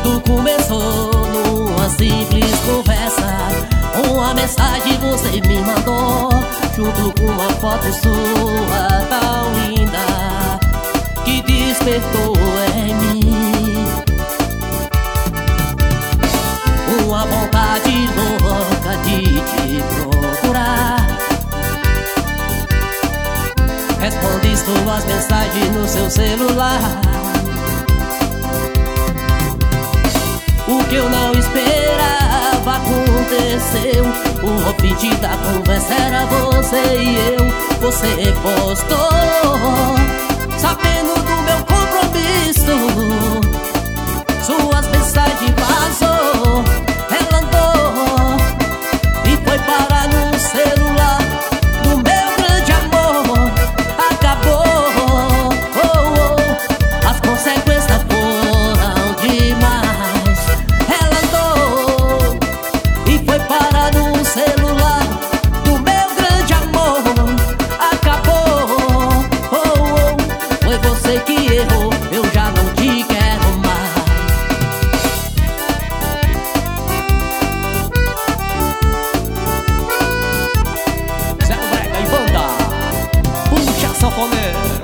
Tudo começou numa simples conversa. Uma mensagem você me mandou, junto com uma foto sua tão linda, que despertou em mim uma vontade louca de te procurar. Respondi suas mensagens no seu celular. O que eu não esperava aconteceu. O ouvinte da conversa era você e eu. Você postou, sabendo do meu compromisso. Suas mensagens vazou, ela andou e foi parar no celular do meu grande amor. Acabou, as consequências foram demais. Ela andou e foi parar no celular do meu grande amor. Acabou, foi você que errou, eu já não te quero mais. Zé Brega e banda, puxa sanfoneiro.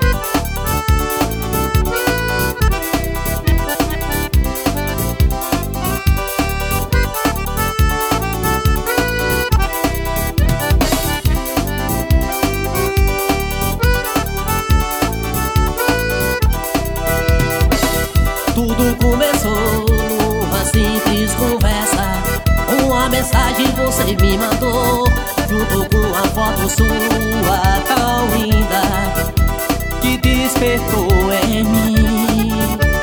Tudo começou numa simples conversa. Uma mensagem você me mandou, junto com uma foto sua tão linda, que despertou em mim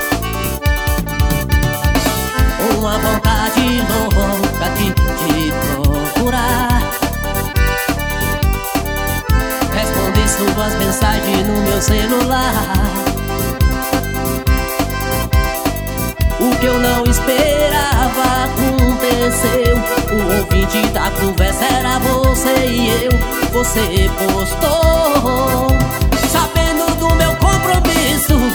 uma vontade louca de te procurar. Respondi suas mensagens no meu celular. O que eu não esperava aconteceu. O ouvinte da conversa era você e eu. Você postou, sabendo do meu compromisso.